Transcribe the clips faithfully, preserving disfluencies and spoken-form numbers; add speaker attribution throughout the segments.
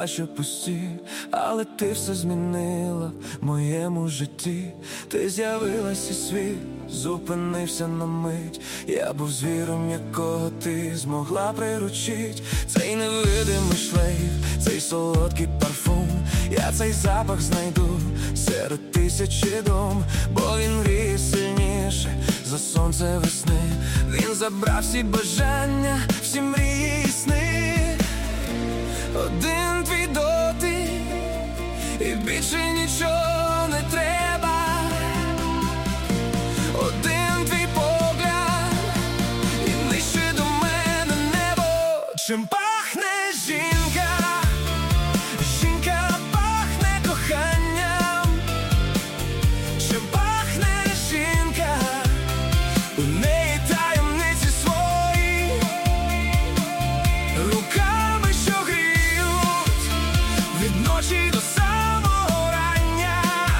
Speaker 1: наче пусті, але ти все змінила в моєму житті. Ти з'явилась і світ зупинився на мить. Я був звіром, якого ти змогла приручить. Цей невидимий шлейф, цей солодкий парфум, я цей запах знайду серед тисячі дум, бо він гріє сильніше за сонце весни. Він забрав всі бажання, всі мрії і сни. Один твій дотик, і більше нічого не треба. Один твій погляд, і нижче до мене небо. Чим пахне жінка? Жінка пахне коханням. Чим пахне жінка? У неї таємниці свої, руками, що гріють від ночі до самого рання.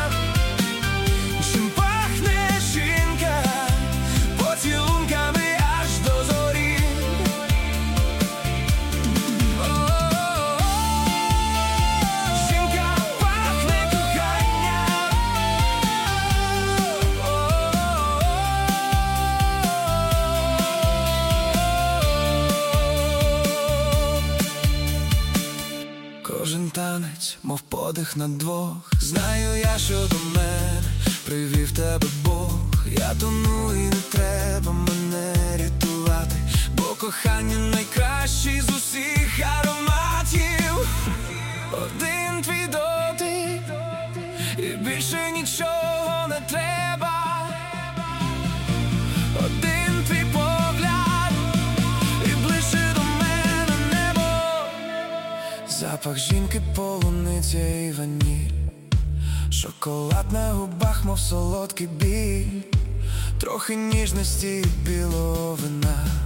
Speaker 1: Чим пахне жінка? Поцілунками аж до зорі. Жінка пахне коханням. Кожен танець, мов подих на двох. Знаю я, що до мене привів тебе Бог. Я тону і не треба мене рятувати, бо кохання найкращий з усіх ароматів. Один твій дотик, і більше нічого не треба. Один твій погляд, і ближче до мене небо. Запах жінки, полуниця і ваніль, шоколад на губах, мов солодкий біль, трохи ніжності і білого вина.